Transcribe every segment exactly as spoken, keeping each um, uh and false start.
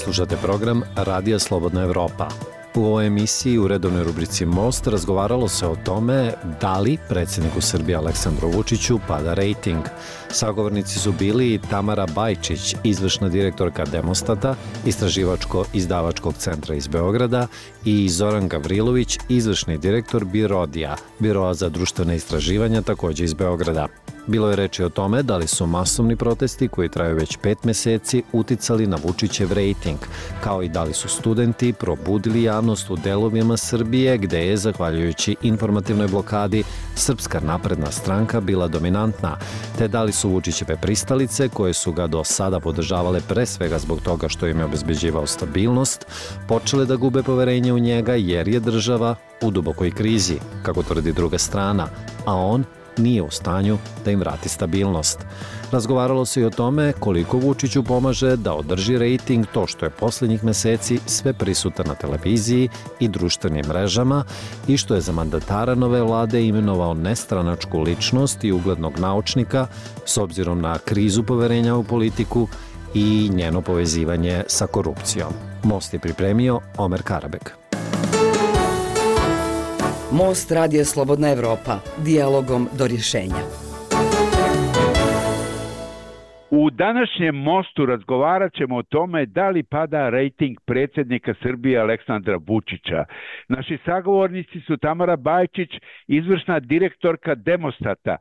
Slušate program Radija Slobodna Evropa. U ovoj emisiji u redovnoj rubrici Most razgovaralo se o tome da li predsjedniku Srbije Aleksandru Vučiću pada rejting. Sagovornici su bili Tamara Bajčić, izvršna direktorka Demostata, istraživačko-izdavačkog centra iz Beograda, i Zoran Gavrilović, izvršni direktor Birodija, Biroa za društvene istraživanja, takođe iz Beograda. Bilo je reči o tome da li su masovni protesti koji traju već pet meseci uticali na Vučićev rejting, kao i da li su studenti probudili javnost u delovima Srbije gde je, zahvaljujući informativnoj blokadi, Srpska napredna stranka bila dominantna, te da li su Vučićeve pristalice, koje su ga do sada podržavale pre svega zbog toga što im je obezbeđivao stabilnost, počele da gube poverenje u njega jer je država u dubokoj krizi, kako tvrdi druga strana, a on nije u stanju da im vrati stabilnost. Razgovaralo se i o tome koliko Vučiću pomaže da održi rejting to što je posljednjih meseci sve prisutan na televiziji i društvenim mrežama i što je za mandatara nove vlade imenovao nestranačku ličnost i uglednog naučnika s obzirom na krizu poverenja u politiku i njeno povezivanje sa korupcijom. Most je pripremio Omer Karabek. Most Radija Slobodna Evropa, dijalogom do rješenja. U današnjem Mostu razgovarat ćemo o tome da li pada rejting predsjednika Srbije Aleksandra Vučića. Naši sagovornici su Tamara Bajčić, izvršna direktorka Demostata,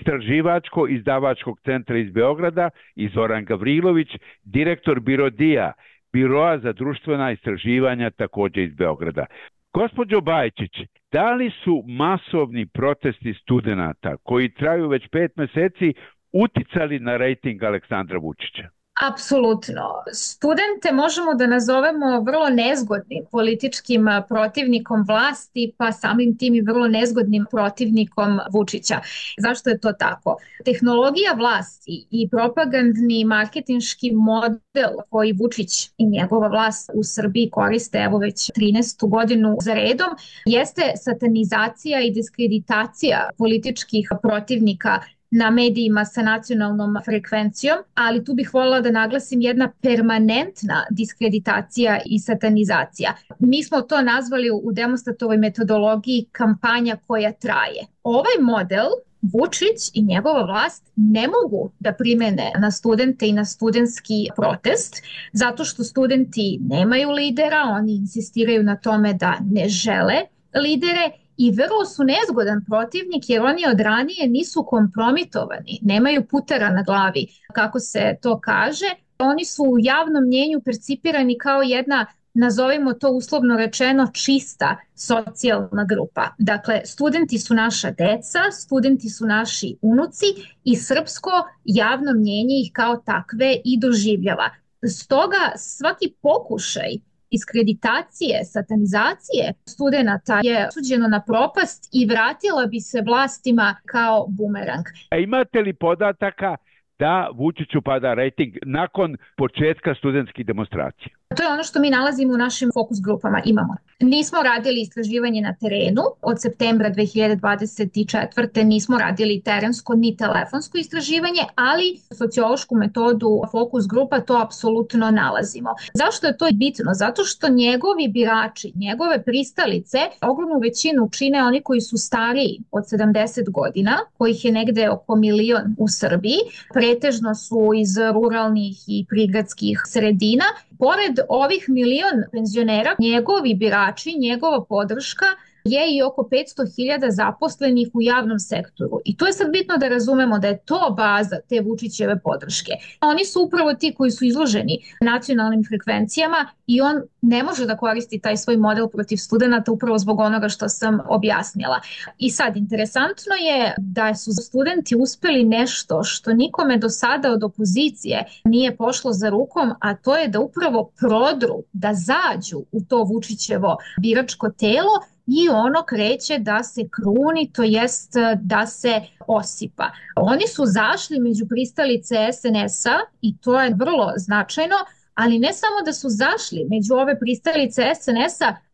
istraživačko-izdavačkog centra iz Beograda, i Zoran Gavrilović, direktor Birodija, Biroa za društvena istraživanja, takođe iz Beograda. Gospođo Bajčić, da li su masovni protesti studenata koji traju već pet meseci uticali na rejting Aleksandra Vučića? Apsolutno. Studente možemo da nazovemo vrlo nezgodnim političkim protivnikom vlasti, pa samim tim i vrlo nezgodnim protivnikom Vučića. Zašto je to tako? Tehnologija vlasti i propagandni marketinški model koji Vučić i njegova vlast u Srbiji koriste evo već trinaestu godinu za redom jeste satanizacija i diskreditacija političkih protivnika na medijima sa nacionalnom frekvencijom, ali tu bih voljela da naglasim jedna permanentna diskreditacija i satanizacija. Mi smo to nazvali u Demostatovoj metodologiji kampanja koja traje. Ovaj model Vučić i njegova vlast ne mogu da primene na studente i na studentski protest, zato što studenti nemaju lidera, oni insistiraju na tome da ne žele lidere i vrlo su nezgodan protivnik jer oni od ranije nisu kompromitovani, nemaju putera na glavi, kako se to kaže. Oni su u javnom mnjenju percipirani kao jedna, nazovimo to uslovno rečeno, čista socijalna grupa. Dakle, studenti su naša deca, studenti su naši unuci i srpsko javno mnjenje ih kao takve i doživljava. Stoga svaki pokušaj diskreditacije, satanizacije studenata je osuđeno na propast i vratila bi se vlastima kao bumerang. A imate li podataka da Vučiću pada rejting nakon početka studentskih demonstracija? To je ono što mi nalazimo u našim fokus grupama, imamo. Nismo radili istraživanje na terenu, od septembra dve hiljade dvadeset četvrte nismo radili terensko ni telefonsko istraživanje, ali sociološku metodu fokus grupa to apsolutno nalazimo. Zašto je to bitno? Zato što njegovi birači, njegove pristalice, ogromnu većinu čine oni koji su stariji od sedamdeset godina, kojih je negde oko milion u Srbiji, pretežno su iz ruralnih i prigradskih sredina. Pored ovih milion penzionera, njegovi birači, njegova podrška je i oko petsto hiljada zaposlenih u javnom sektoru. I to je sad bitno da razumemo da je to baza te Vučićeve podrške. Oni su upravo ti koji su izloženi nacionalnim frekvencijama i on ne može da koristi taj svoj model protiv studenata upravo zbog onoga što sam objasnila. I sad, interesantno je da su studenti uspeli nešto što nikome do sada od opozicije nije pošlo za rukom, a to je da upravo prodru, da zađu u to Vučićevo biračko telo i ono kreće da se kruni, to jest da se osipa. Oni su zašli među pristalice es en es-a i to je vrlo značajno, ali ne samo da su zašli među ove pristalice es en es-a,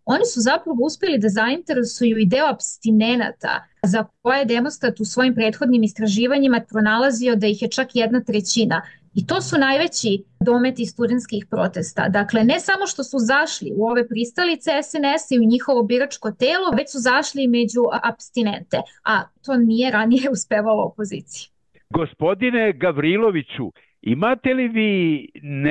oni su zapravo uspjeli da zainteresuju i deo apstinenata za koje je Demostat u svojim prethodnim istraživanjima pronalazio da ih je čak jedna trećina. I to su najveći dometi studentskih protesta. Dakle, ne samo što su zašli u ove pristalice es en es i u njihovo biračko telo, već su zašli među apstinente, a to nije ranije uspevalo opoziciji. Gospodine Gavriloviću, imate li vi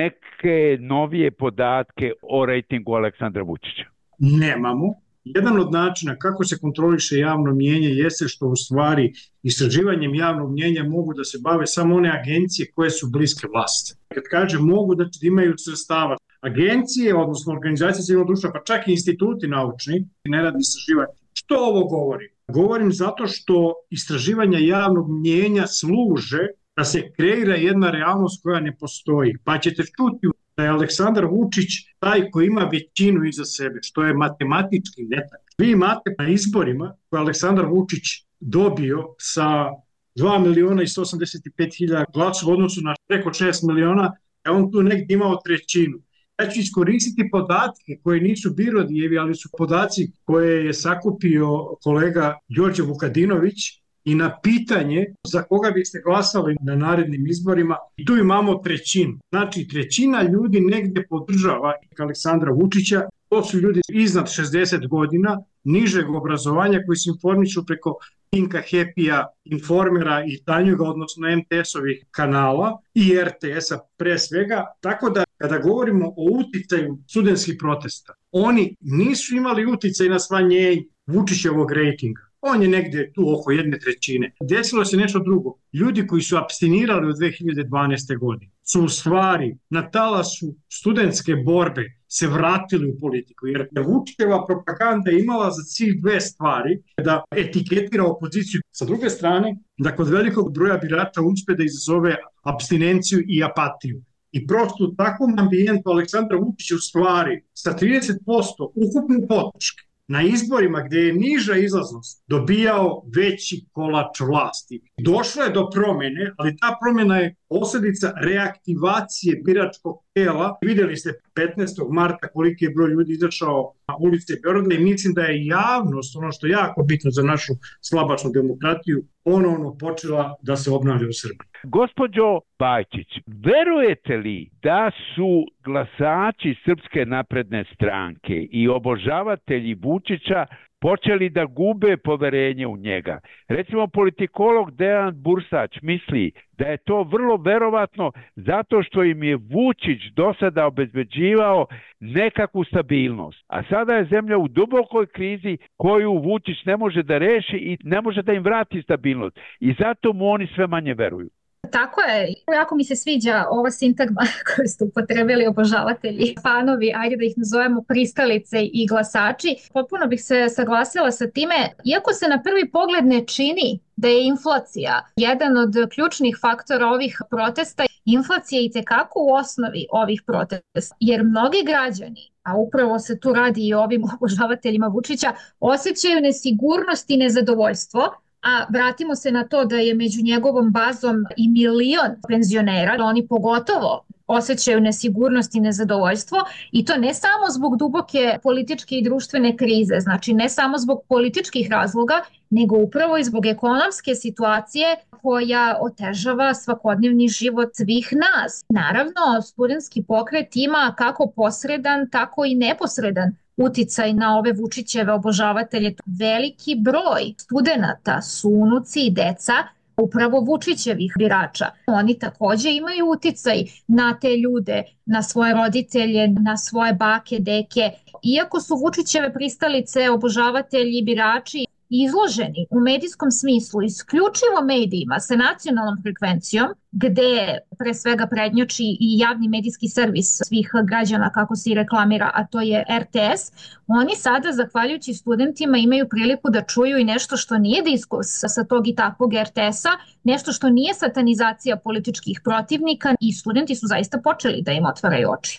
neke novije podatke o rejtingu Aleksandra Vučića? Nemamo. Jedan od načina kako se kontroliše javno mnijenje jeste što u stvari istraživanjem javnog mnijenja mogu da se bave samo one agencije koje su bliske vlasti. Kad kaže mogu da imaju sredstava, agencije, odnosno organizacije civilnog društva, pa čak i instituti naučni, ne radi istraživanje. Što ovo govorim? Govorim zato što istraživanja javnog mnijenja služe da se kreira jedna realnost koja ne postoji. Pa ćete čuti da je Aleksandar Vučić taj koji ima većinu iza sebe, što je matematički netak. Vi imate na izborima koje Aleksandar Vučić dobio sa dva miliona i sto osamdeset pet hiljada glasova u odnosu na preko šest miliona, a on tu negdje imao trećinu. Ja ću iskoristiti podatke koje nisu Birodijevi, ali su podaci koje je sakupio kolega Đorđe Vukadinović i na pitanje za koga biste glasali na narednim izborima. I tu imamo trećinu. Znači trećina ljudi negdje podržava Aleksandra Vučića. To su ljudi iznad šezdeset godina, nižeg obrazovanja koji se informišu preko Pinka, Happy-a, Informera i Tanjuga, odnosno em te es-ovih kanala i er te es-a pre svega. Tako da kada govorimo o uticaju studentskih protesta, oni nisu imali uticaj na smanjenje Vučićevog rejtinga. On je negdje tu oko jedne trećine. Desilo se nešto drugo. Ljudi koji su apstinirali u dve hiljade dvanaeste. godine su u stvari na talasu studentske borbe se vratili u politiku. Jer Vučićeva propaganda je imala za cilj dve stvari. Da etiketira opoziciju. Sa druge strane, da kod velikog broja birača uspe da izazove apstinenciju i apatiju. I prosto u takvom ambijentu Aleksandar Vučić u stvari sa trideset posto ukupne podrške na izborima gdje je niža izlaznost dobijao veći kolač vlasti. Došlo je do promjene, ali ta promjena je posljedica reaktivacije biračkog tela. Vidjeli ste petnaestog marta koliki je broj ljudi izašao na ulice Beograda i mislim da je javnost, ono što je jako bitno za našu slabačnu demokratiju, ponovno počela da se obnavlja u Srbiji. Gospođo Bajčić, verujete li da su glasači Srpske napredne stranke i obožavatelji Vučića počeli da gube poverenje u njega? Recimo, politikolog Dejan Bursać misli da je to vrlo verovatno zato što im je Vučić do sada obezbeđivao nekakvu stabilnost. A sada je zemlja u dubokoj krizi koju Vučić ne može da reši i ne može da im vrati stabilnost. I zato mu oni sve manje veruju. Tako je, jako mi se sviđa ova sintagma koju ste upotrebili obožavatelji, fanovi, ajde da ih nazovemo pristalice i glasači. Potpuno bih se saglasila sa time, iako se na prvi pogled ne čini da je inflacija jedan od ključnih faktora ovih protesta, inflacija je itekako u osnovi ovih protesta, jer mnogi građani, a upravo se tu radi i o ovim obožavateljima Vučića, osjećaju nesigurnost i nezadovoljstvo. A vratimo se na to da je među njegovom bazom i milion penzionera, oni pogotovo osjećaju nesigurnost i nezadovoljstvo i to ne samo zbog duboke političke i društvene krize, znači ne samo zbog političkih razloga, nego upravo i zbog ekonomske situacije koja otežava svakodnevni život svih nas. Naravno, studentski pokret ima kako posredan, tako i neposredan uticaj na ove Vučićeve obožavatelje. Veliki broj studenata su unuci i deca upravo Vučićevih birača. Oni također imaju uticaj na te ljude, na svoje roditelje, na svoje bake, deke. Iako su Vučićeve pristalice, obožavatelji, birači izloženi u medijskom smislu isključivo medijima sa nacionalnom frekvencijom, gde pre svega prednjači i javni medijski servis svih građana, kako se i reklamira, a to je er te es, oni sada, zahvaljujući studentima, imaju priliku da čuju i nešto što nije diskurs sa tog i takvog er te es-a, nešto što nije satanizacija političkih protivnika i studenti su zaista počeli da im otvaraju oči.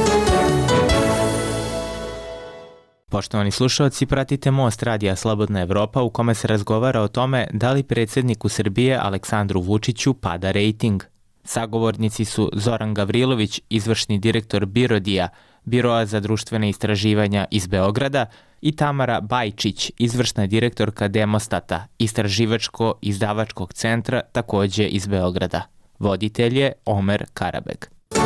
Poštovani slušalci, pratite Most radija Slobodna Evropa u kome se razgovara o tome da li predsjedniku Srbije Aleksandru Vučiću pada rejting. Sagovornici su Zoran Gavrilović, izvršni direktor Birodija, Biroa za društvene istraživanja iz Beograda, i Tamara Bajčić, izvršna direktorka Demostata, istraživačko-izdavačkog centra, takođe iz Beograda. Voditelj je Omer Karabeg.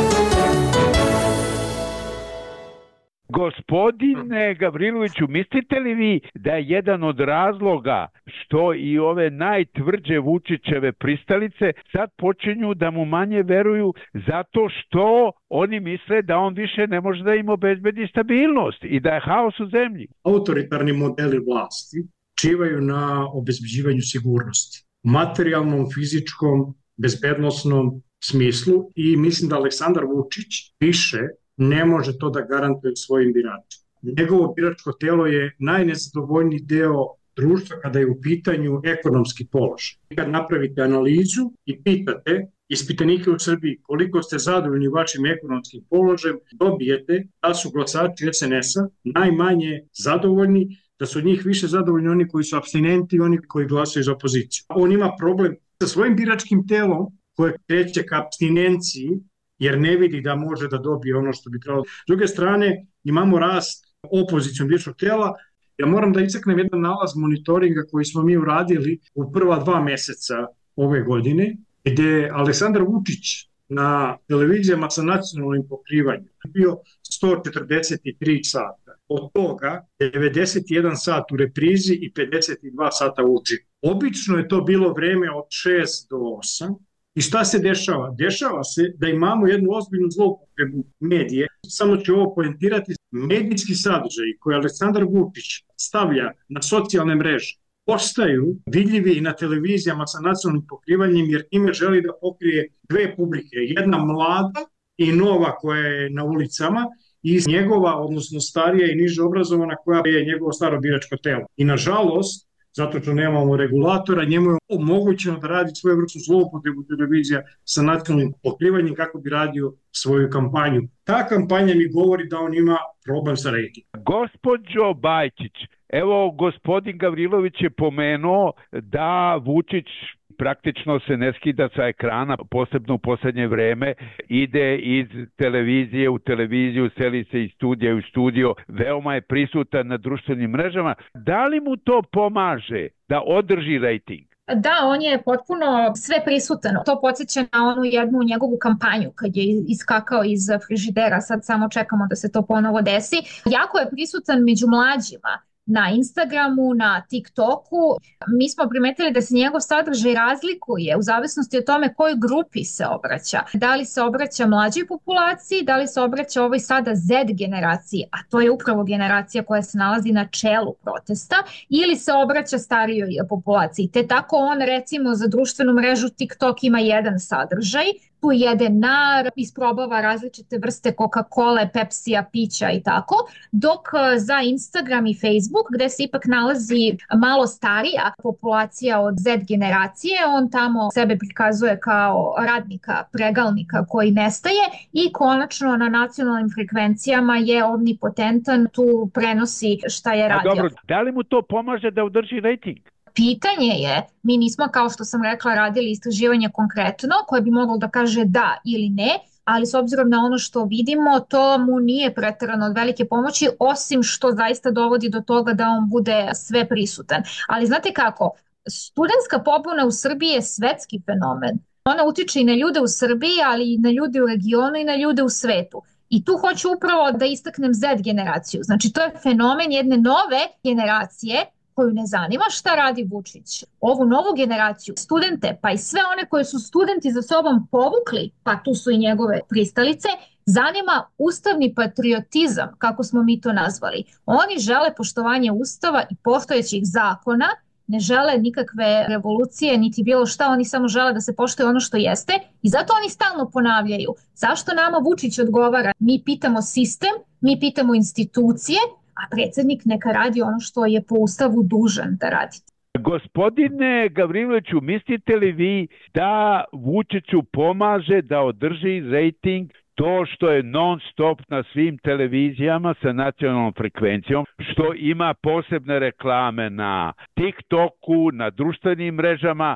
Gospodine Gavriloviću, mislite li vi da je jedan od razloga što i ove najtvrđe Vučićeve pristalice sad počinju da mu manje veruju zato što oni misle da on više ne može da im obezbedi stabilnost i da je haos u zemlji? Autoritarni modeli vlasti čivaju na obezbeđivanju sigurnosti, materijalnom, fizičkom, bezbednosnom smislu i mislim da Aleksandar Vučić više ne može to da garantuje svojim biračima. Njegovo biračko telo je najnezadovoljniji deo društva kada je u pitanju ekonomski položaj. Kad napravite analizu i pitate ispitanike u Srbiji koliko ste zadovoljni vašim ekonomskim položajem, dobijete da su glasači es en es-a najmanje zadovoljni, da su od njih više zadovoljni oni koji su apstinenti i oni koji glasaju za opoziciju. On ima problem sa svojim biračkim telom koje kreće ka apstinenciji jer ne vidi da može da dobije ono što bi trebalo. S druge strane, imamo rast opozicijom biračkog tela. Ja moram da istaknem jedan nalaz monitoringa koji smo mi uradili u prva dva meseca ove godine, gde Aleksandar Vučić na televizijama sa nacionalnim pokrivanjem bio sto četrdeset tri sata. Od toga devedeset jedan sat u reprizi i pedeset dva sata uživo. Obično je to bilo vreme od šest do osam. I šta se dešava? Dešava se da imamo jednu ozbiljnu zloupotrebu medije. Samo ću ovo poentirati. Medijski sadržaji koje Aleksandar Vučić stavlja na socijalne mreže postaju vidljivi i na televizijama sa nacionalnim pokrivanjem jer time želi da pokrije dve publike. Jedna mlada i nova koja je na ulicama i njegova, odnosno starija i niže obrazovana koja je njegovo staro biračko telo. I nažalost, zato što nemamo regulatora, njemu je omogućeno da radi svoju vrstu zloupotrebu televizija sa nacionalnim pokrivanjem kako bi radio svoju kampanju. Ta kampanja mi govori da on ima problem sa rejtingom. Gospođo Bajčić, evo gospodin Gavrilović je pomenuo da Vučić praktično se ne skida sa ekrana, posebno u poslednje vreme, ide iz televizije u televiziju, seli se iz studija u studio, veoma je prisutan na društvenim mrežama. Da li mu to pomaže da održi rejting? Da, on je potpuno sve prisutan. To podsjeća na onu jednu njegovu kampanju kad je iskakao iz frižidera, sad samo čekamo da se to ponovo desi. Jako je prisutan među mlađima. Na Instagramu, na TikToku. Mi smo primetili da se njegov sadržaj razlikuje u zavisnosti od tome kojoj grupi se obraća. Da li se obraća mlađoj populaciji, da li se obraća ovoj sada Z generaciji, a to je upravo generacija koja se nalazi na čelu protesta, ili se obraća starijoj populaciji. Te tako on recimo za društvenu mrežu TikTok ima jedan sadržaj, tu jede nar, isprobava različite vrste Coca-Cola, Pepsija, pića i tako, dok za Instagram i Facebook, gde se ipak nalazi malo starija populacija od Z generacije, on tamo sebe prikazuje kao radnika, pregalnika koji nestaje i konačno na nacionalnim frekvencijama je omnipotentan, tu prenosi šta je radio. A dobro, da li mu to pomaže da održi rejting? Pitanje je, mi nismo kao što sam rekla radili istraživanje konkretno koje bi moglo da kaže da ili ne, ali s obzirom na ono što vidimo to mu nije preterano od velike pomoći osim što zaista dovodi do toga da on bude sve prisutan. Ali znate kako, studentska pobuna u Srbiji je svetski fenomen. Ona utiče i na ljude u Srbiji, ali i na ljude u regionu i na ljude u svetu. I tu hoću upravo da istaknem Z generaciju. Znači to je fenomen jedne nove generacije koju ne zanima šta radi Vučić. Ovu novu generaciju, studente, pa i sve one koje su studenti za sobom povukli, pa tu su i njegove pristalice, zanima ustavni patriotizam, kako smo mi to nazvali. Oni žele poštovanje ustava i postojećih zakona, ne žele nikakve revolucije, niti bilo šta, oni samo žele da se poštuje ono što jeste i zato oni stalno ponavljaju. Zašto nama Vučić odgovara? Mi pitamo sistem, mi pitamo institucije, a predsjednik neka radi ono što je po ustavu dužan da radi. Gospodine Gavriloviću, mislite li vi da Vučiću pomaže da održi rejting to što je non stop na svim televizijama sa nacionalnom frekvencijom, što ima posebne reklame na TikToku, na društvenim mrežama,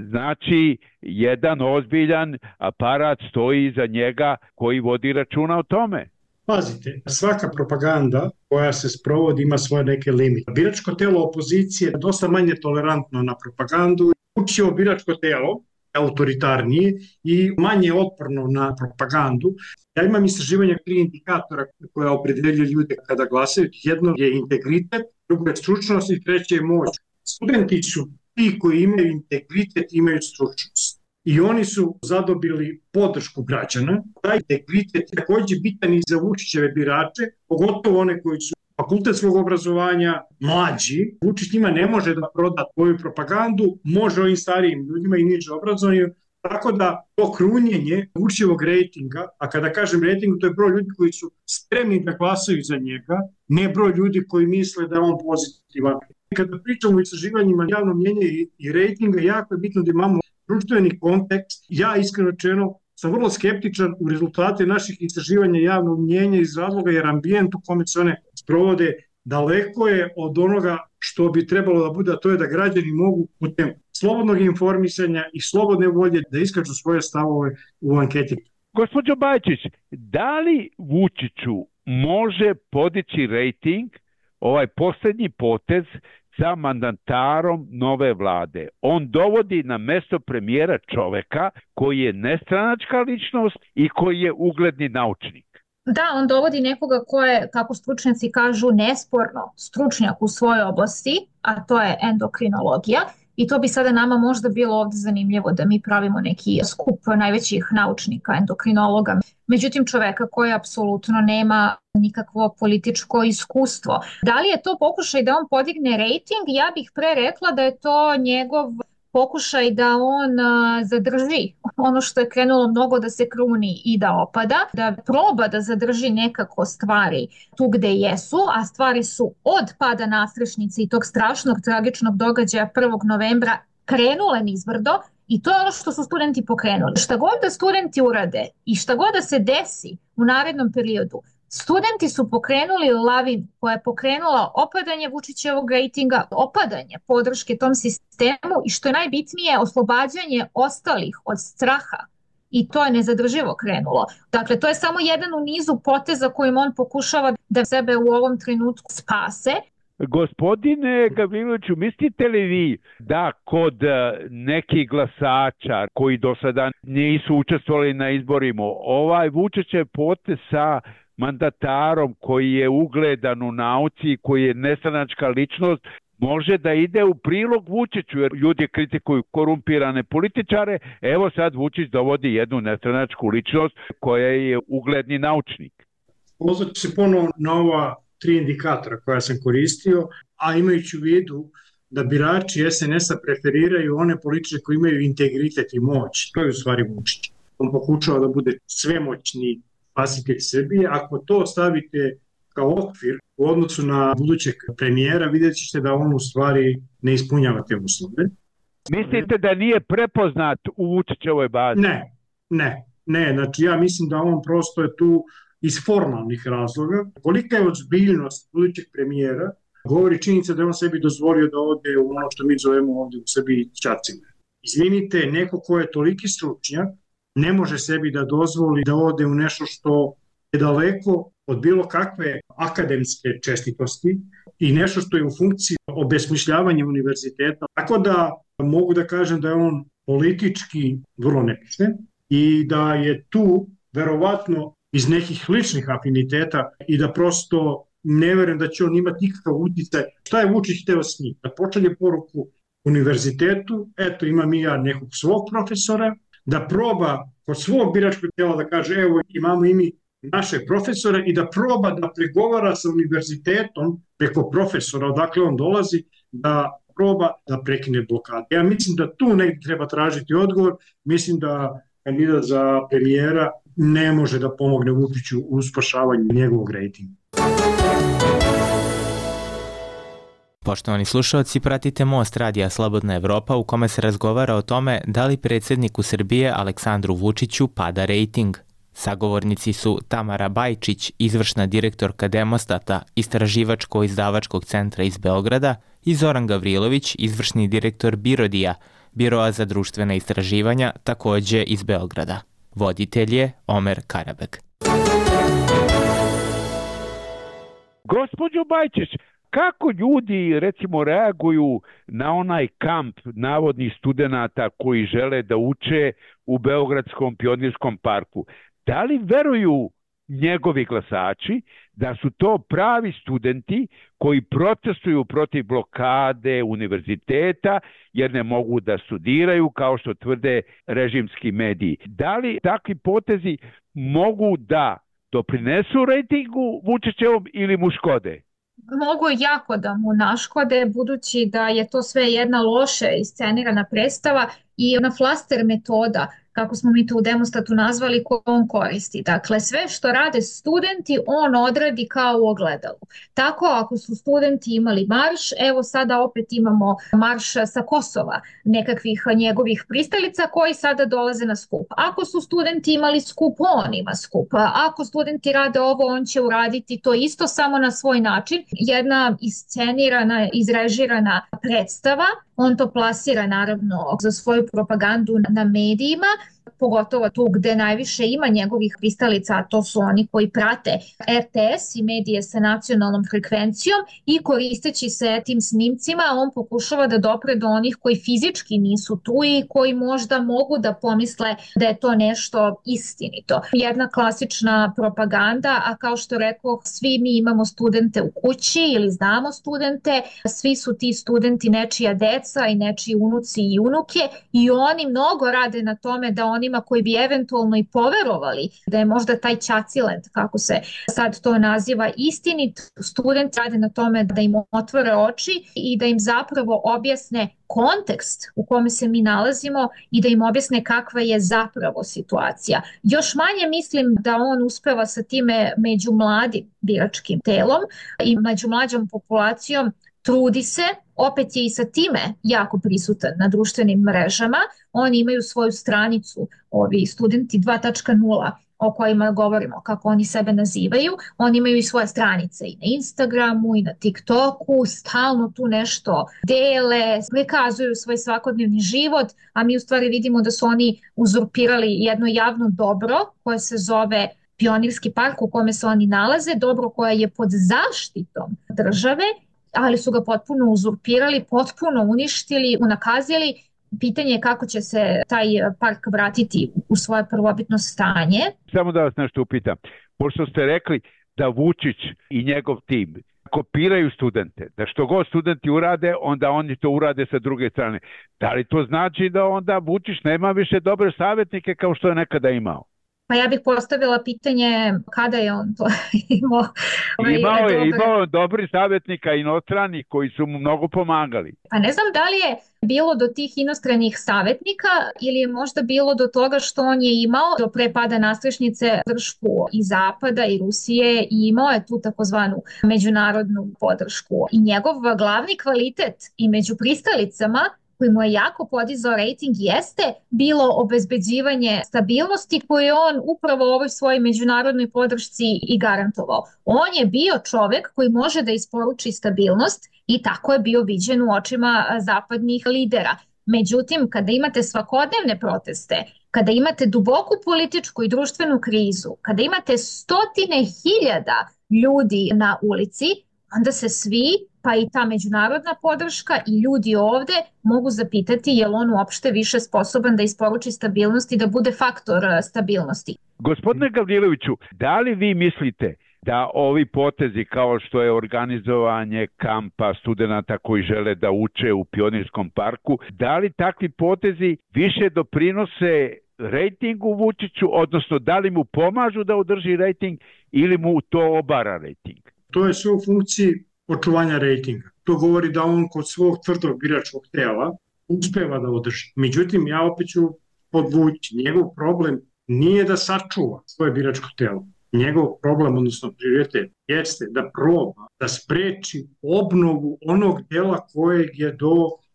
znači jedan ozbiljan aparat stoji iza njega koji vodi računa o tome? Pazite, svaka propaganda koja se sprovodi ima svoje neke limite. Biračko telo opozicije je dosta manje tolerantno na propagandu. Vučićevo biračko telo autoritarnije i manje otporno na propagandu. Ja imam istraživanje tri indikatora koja opredeljuju ljude kada glasaju. Jedno je integritet, drugo je stručnost i treće je moć. Studenti su ti koji imaju integritet, imaju stručnost. I oni su zadobili podršku građana. Taj integritet je takođe bitan i za Vučićeve birače, pogotovo one koji su fakultetskog obrazovanja, mlađi. Vučić njima ne može da proda svoju propagandu, može ovim starijim ljudima i niže obrazovanju. Tako da to krunjenje Vučićevog rejtinga, a kada kažem rejting, to je broj ljudi koji su spremni da glasaju za njega, ne broj ljudi koji misle da je on pozitivan. Kada pričamo o istraživanjima javnog mnjenja i, i rejtinga, jako je bitno da imamo društveni kontekst. Ja iskreno rečeno sam vrlo skeptičan u rezultate naših istraživanja javnog mnjenja iz razloga jer ambijent u kome se one sprovode daleko je od onoga što bi trebalo da bude, a to je da građani mogu putem slobodnog informisanja i slobodne volje da iskažu svoje stavove u anketi. Gospođo Bajčić, da li Vučiću može podići rejting ovaj poslednji potez sa mandatarom nove vlade? On dovodi na mesto premijera čoveka koji je nestranačka ličnost i koji je ugledni naučnik. Da, on dovodi nekoga ko je, kako stručnjaci kažu, nesporno stručnjak u svojoj oblasti, a to je endokrinologija. I to bi sada nama možda bilo ovde zanimljivo da mi pravimo neki skup najvećih naučnika, endokrinologa. Međutim, čoveka koji apsolutno nema nikakvo političko iskustvo. Da li je to pokušaj da on podigne rejting? Ja bih pre rekla da je to njegov pokušaj da on zadrži ono što je krenulo mnogo da se kruni i da opada, da proba da zadrži nekako stvari tu gde jesu, a stvari su od pada nadstrešnice i tog strašnog tragičnog događaja prvog novembra krenule nizbrdo i to je ono što su studenti pokrenuli. Šta god da studenti urade i šta god da se desi u narednom periodu, studenti su pokrenuli lavinu koja je pokrenula opadanje Vučićevog rejtinga, opadanje podrške tom sistemu i što je najbitnije oslobađanje ostalih od straha. I to je nezadrživo krenulo. Dakle, to je samo jedan u nizu poteza kojim on pokušava da sebe u ovom trenutku spase. Gospodine Gavriloviću, mislite li vi da kod nekih glasača koji do sada nisu učestvovali na izborima, ovaj Vučićev potez sa mandatarom koji je ugledan u nauci, koji je nestranačka ličnost, može da ide u prilog Vučiću, jer ljudi kritikuju korumpirane političare, evo sad Vučić dovodi jednu nestranačku ličnost koja je ugledni naučnik. Pozvat ću se ponovo na ova tri indikatora koja sam koristio, a imajući u vidu da birači es en es-a preferiraju one političare koji imaju integritet i moć. To je u stvari Vučić. On pokušava da bude svemoćni spasitelj Srbije. Ako to stavite kao okvir u odnosu na budućeg premijera, vidjet ćete da on u stvari ne ispunjava te uslove. Mislite da nije prepoznat u Vučićevoj bazi? Ne, ne, ne. Znači ja mislim da on prosto je tu iz formalnih razloga. Kolika je ozbiljnost budućeg premijera, govori činjenica da je on sebi dozvolio da ode u ono što mi zovemo ovde u Srbiji ćacime. Izvinite, neko ko je toliki stručnjak ne može sebi da dozvoli da ode u nešto što je daleko od bilo kakve akademske čestitosti i nešto što je u funkciji obesmišljavanja univerziteta. Tako da mogu da kažem da je on politički vrlo nepismen i da je tu verovatno iz nekih ličnih afiniteta i da prosto ne verujem da će on imati nikakav uticaj. Šta je Vučić hteo s njim? Da pošalje poruku univerzitetu, eto imam i ja nekog svog profesora, da proba kod svog biračkog tela da kaže evo imamo i mi naše profesore i da proba da pregovara sa univerzitetom preko profesora odakle on dolazi, da proba da prekine blokadu. Ja mislim da tu negdje treba tražiti odgovor, mislim da kandidat za premijera ne može da pomogne Vučiću u spašavanju njegovog rejtinga. Poštovani slušalci, pratite Most radija Slobodna Evropa u kome se razgovara o tome da li predsjedniku Srbije Aleksandru Vučiću pada rejting. Sagovornici su Tamara Bajčić, izvršna direktorka Demostata, istraživačko-izdavačkog centra iz Beograda, i Zoran Gavrilović, izvršni direktor Birodija, Biroa za društvena istraživanja, takođe iz Beograda. Voditelj je Omer Karabek. Gospođo Bajčić, kako ljudi recimo reaguju na onaj kamp navodnih studenata koji žele da uče u Beogradskom pionirskom parku? Da li veruju njegovi glasači da su to pravi studenti koji protestuju protiv blokade univerziteta jer ne mogu da studiraju kao što tvrde režimski mediji? Da li takvi potezi mogu da doprinesu rejtingu Vučićevom ili mu škode? Mogu jako da mu naškode, budući da je to sve jedna loše iscenirana predstava i ona flaster metoda, kako smo mi to u Demostatu nazvali, koju on koristi. Dakle, sve što rade studenti, on odradi kao u ogledalu. Tako, ako su studenti imali marš, evo sada opet imamo marš sa Kosova, nekakvih njegovih pristalica koji sada dolaze na skup. Ako su studenti imali skup, on ima skup. Ako studenti rade ovo, on će uraditi to isto, samo na svoj način. Jedna iscenirana, izrežirana predstava. On to plasira naravno za svoju propagandu na medijima, pogotovo tu gde najviše ima njegovih pristalica, a to su oni koji prate R T S i medije sa nacionalnom frekvencijom, i koristeći se tim snimcima on pokušava da dopre do onih koji fizički nisu tu i koji možda mogu da pomisle da je to nešto istinito. Jedna klasična propaganda, a kao što rekao, svi mi imamo studente u kući ili znamo studente, svi su ti studenti nečija deca i nečiji unuci i unuke, i oni mnogo rade na tome da onima koji bi eventualno i poverovali da je možda taj Ćacilent, kako se sad to naziva, istinit, studenti rade na tome da im otvore oči i da im zapravo objasne kontekst u kome se mi nalazimo i da im objasne kakva je zapravo situacija. Još manje mislim da on uspeva sa time među mladim biračkim telom i među mlađom populacijom. Trudi se, opet je i sa time jako prisutan na društvenim mrežama. Oni imaju svoju stranicu, ovi studenti dva tačka nula, o kojima govorimo, kako oni sebe nazivaju. Oni imaju i svoje stranice i na Instagramu i na TikToku, stalno tu nešto dele, prikazuju svoj svakodnevni život, a mi u stvari vidimo da su oni uzurpirali jedno javno dobro koje se zove Pionirski park u kome se oni nalaze, dobro koje je pod zaštitom države, ali su ga potpuno uzurpirali, potpuno uništili, unakazili. Pitanje je kako će se taj park vratiti u svoje prvobitno stanje. Samo da vas nešto upitam. Pošto ste rekli da Vučić i njegov tim kopiraju studente, da što god studenti urade, onda oni to urade sa druge strane. Da li to znači da onda Vučić nema više dobre savjetnike kao što je nekada imao? Pa ja bih postavila pitanje kada je on to imao. Imao je, imao dobri savjetnika inostranih koji su mu mnogo pomagali. Pa ne znam da li je bilo do tih inostranih savjetnika ili je možda bilo do toga što on je imao do pre pada nastrešnice podršku i Zapada i Rusije i imao je tu takozvanu međunarodnu podršku. I njegov glavni kvalitet i među pristalicama koji mu je jako podizao rejting jeste bilo obezbeđivanje stabilnosti koju je on upravo u ovoj svojoj međunarodnoj podršci i garantovao. On je bio čovek koji može da isporuči stabilnost i tako je bio viđen u očima zapadnih lidera. Međutim, kada imate svakodnevne proteste, kada imate duboku političku i društvenu krizu, kada imate stotine hiljada ljudi na ulici, onda se svi, pa i ta međunarodna podrška i ljudi ovde mogu zapitati je li on uopšte više sposoban da isporuči stabilnost i da bude faktor stabilnosti. Gospodine Gavriloviću, da li vi mislite da ovi potezi kao što je organizovanje kampa studenta koji žele da uče u Pionirskom parku, da li takvi potezi više doprinose rejtingu Vučiću, odnosno da li mu pomažu da održi rejting ili mu to obara rejting? To je sve u funkciji očuvanja rejtinga. To govori da on kod svog tvrdog biračkog tela uspeva da održi. Međutim, ja opet ću podvući, njegov problem nije da sačuva svoje biračko telo. Njegov problem, odnosno prioritet, jeste da proba da spreči obnovu onog dela kojeg je do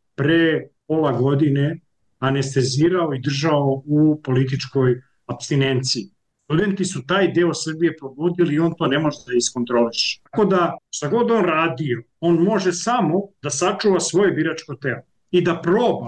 pre pola godine anestezirao i držao u političkoj apstinenciji. Studenti su taj deo Srbije probudili i on to ne može da iskontroliše. Tako da, šta god on radio, on može samo da sačuva svoje biračko telo i da proba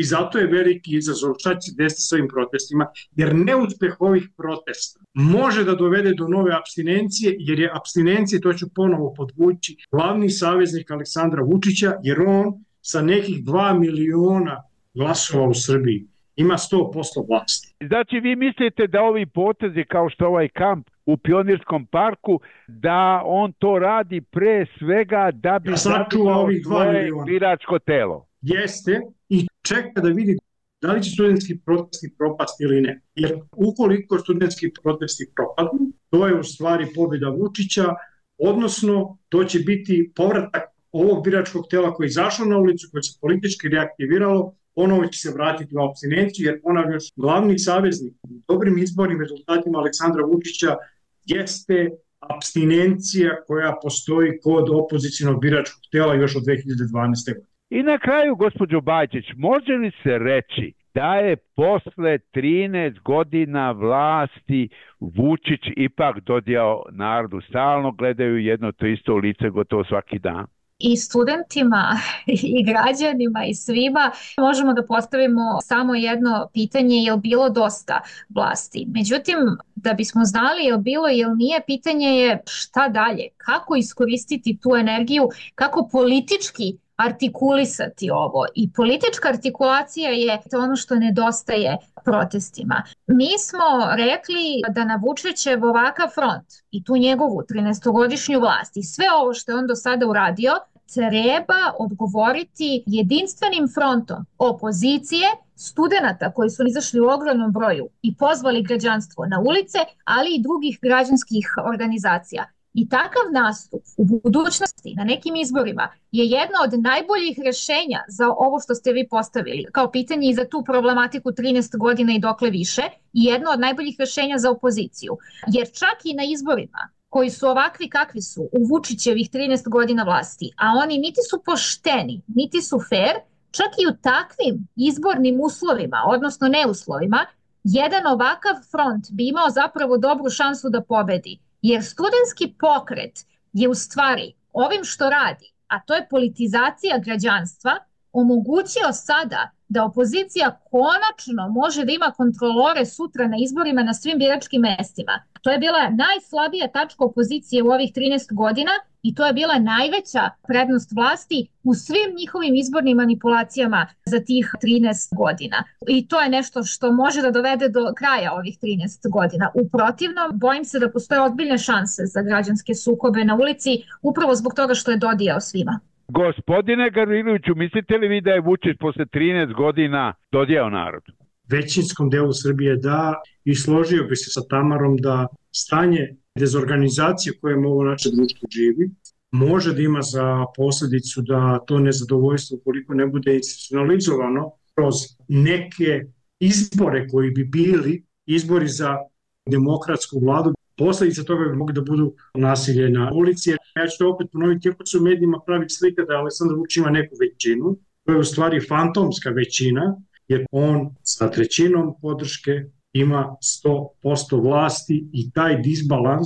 I zato je veliki izazov šta će desiti s ovim protestima, jer neuspeh ovih protesta može da dovede do nove apstinencije, jer je apstinencija, to ću ponovo podvući, glavni saveznik Aleksandra Vučića, jer on sa nekih dva miliona glasova u Srbiji ima sto posto vlasti. Znači vi mislite da ovi potezi kao što ovaj kamp u Pionirskom parku, da on to radi pre svega da bi sačuva ovih dva miliona biračko telo? Jeste, i čeka da vidi da li će studentski protesti propasti ili ne. Jer ukoliko studentski protesti propadnu, to je u stvari pobjeda Vučića, odnosno to će biti povratak ovog biračkog tela koji je izašao na ulicu, koji se politički reaktiviralo, ponovo će se vratiti u apstinenciju, jer ponavljam, glavni saveznik u dobrim izbornim rezultatima Aleksandra Vučića jeste apstinencija koja postoji kod opozicionog biračkog tela još od dve hiljade dvanaeste. godine. I na kraju, gospođo Bajčić, može li se reći da je posle trinaest godina vlasti Vučić ipak dodijao narodu, stalno gledaju jedno to isto lice gotovo svaki dan? I studentima i građanima i svima možemo da postavimo samo jedno pitanje, je li bilo dosta vlasti? Međutim, da bismo znali je li bilo i je li nije, pitanje je šta dalje, kako iskoristiti tu energiju, kako politički artikulisati ovo. I politička artikulacija je to ono što nedostaje protestima. Mi smo rekli da na Vučićev ovakav front i tu njegovu trinaestogodišnju vlast i sve ovo što je on do sada uradio treba odgovoriti jedinstvenim frontom opozicije, studenata koji su izašli u ogromnom broju i pozvali građanstvo na ulice, ali i drugih građanskih organizacija. I takav nastup u budućnosti na nekim izborima je jedno od najboljih rješenja za ovo što ste vi postavili kao pitanje i za tu problematiku trinaest godina i dokle više, i jedno od najboljih rješenja za opoziciju. Jer čak i na izborima koji su ovakvi kakvi su u Vučićevih trinaest godina vlasti, a oni niti su pošteni, niti su fair, čak i u takvim izbornim uslovima, odnosno neuslovima, jedan ovakav front bi imao zapravo dobru šansu da pobedi. Jer studentski pokret je u stvari ovim što radi, a to je politizacija građanstva, omogućio sada da opozicija konačno može da ima kontrolore sutra na izborima na svim biračkim mestima. To je bila najslabija tačka opozicije u ovih trinaest godina i to je bila najveća prednost vlasti u svim njihovim izbornim manipulacijama za tih trinaest godina. I to je nešto što može da dovede do kraja ovih trinaest godina. U protivnom, bojim se da postoje ozbiljne šanse za građanske sukobe na ulici, upravo zbog toga što je dodijao svima. Gospodine Gavriloviću, mislite li vi da je Vučić posle trinaest godina dodijao narodu? Većinskom delu Srbije da, i složio bi se sa Tamarom da stanje dezorganizacije koje ovo naše društvo živi može da ima za posljedicu da to nezadovoljstvo, koliko ne bude institucionalizovano kroz neke izbore koji bi bili izbori za demokratsku vladu, posljedice toga bi mogli da budu nasilje na ulici. Ja ću to opet ponoviti, iako se u medijima pravi slika da Aleksandar Vučić ima neku većinu, to je u stvari fantomska većina, jer on sa trećinom podrške ima sto posto vlasti i taj disbalans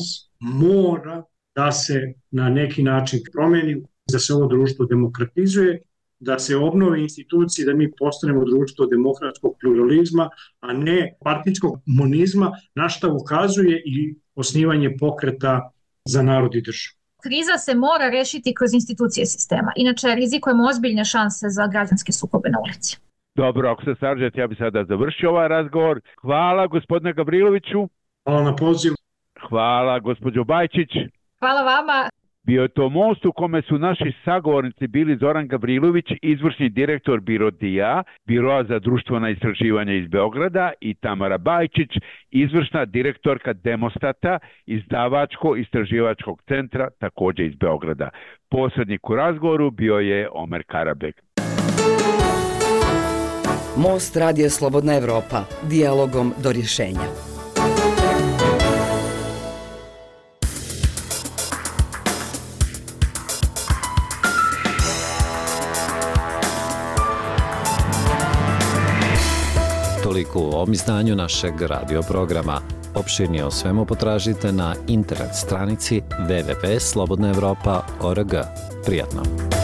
mora da se na neki način promeni, da se ovo društvo demokratizuje, da se obnove institucije, da mi postanemo društvo demokratskog pluralizma, a ne partijskog monizma, na šta ukazuje i osnivanje pokreta za narod i državu. Kriza se mora rešiti kroz institucije sistema, inače rizikujemo ozbiljne šanse za građanske sukobe na ulici. Dobro, ako se slažete, ja bih sada završio ovaj razgovor. Hvala gospodine Gavriloviću. Hvala na pozivu. Hvala gospođo Bajčić. Hvala vama. Bio je to most u kome su naši sagovornici bili Zoran Gavrilović, izvršni direktor Biro D I A, Biroa za društvena istraživanja iz Beograda, i Tamara Bajčić, izvršna direktorka Demostata, izdavačko-istraživačkog centra, također iz Beograda. Posrednik u razgovoru bio je Omer Karabek. Most Radio Slobodna Evropa, dijalogom do rješenja. Toliko u ovom izdanju našeg radio programa. Opširnije o svemu potražite na internet stranici w w w tačka slobodna evropa tačka org. Prijatno.